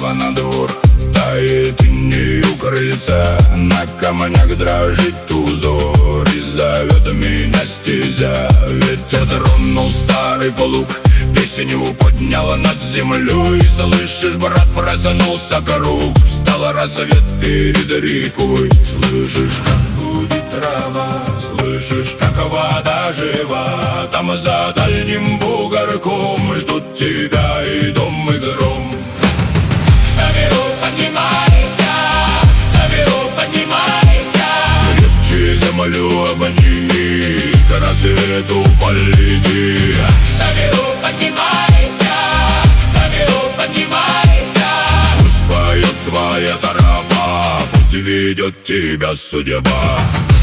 Слева на двор тает иней у крыльца, на камнях дрожит узор, и зовет меня стезя. Ветер тронул старый плуг, песнь его подняла над землей. Слышишь, брат, проснулся круг, встал рассвет перед рекой. Слышишь, как гудит трава, слышишь, как вода жива. Там за дальним бугорком ждут тебя и дом, и гром. Наверху поднимайся, наверху поднимайся, крепче землю обними, к рассвету полети. Наверху поднимайся, наверху поднимайся, пусть поет твоя тропа, пусть ведет тебя судьба.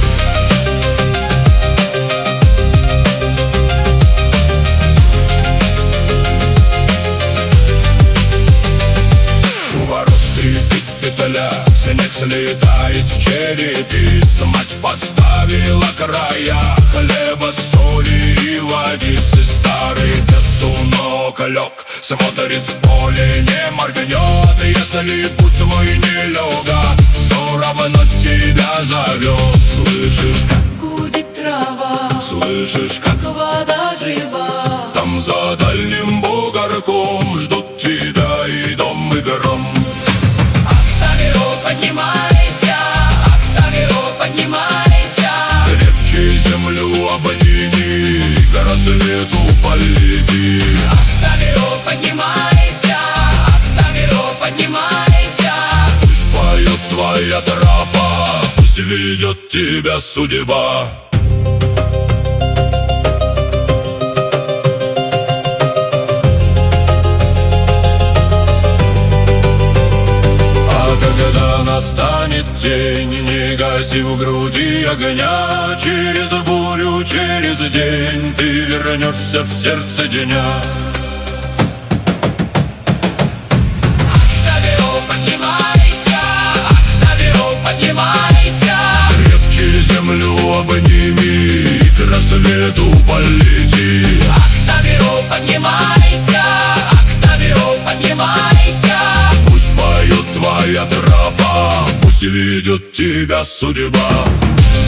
Снег слетает с черепиц, мать поставила края хлеба, соли и водицы. Старый песунок лег, смотрит в поле, не моргнет. Если путь твой нелегок, все равно тебя зовет. Слышишь, как гудит трава, слышишь, как вода жива. Там за дальним бугорком ждут тебя и дом, и гром. Поднимайся, наверху поднимайся, крепче землю обними, к рассвету полети. наверху поднимайся, наверху поднимайся, Пусть поет твоя тропа, пусть ведет тебя судьба. Когда настанет день, не гаси в груди огня, через бурю, через день ты вернешься в сердце дня. наверху поднимайся, наверху поднимайся, крепче землю обними, к рассвету полети. наверху поднимайся, наверху поднимайся, Пусть поет твоя тропа, пусть ведет тебя судьба.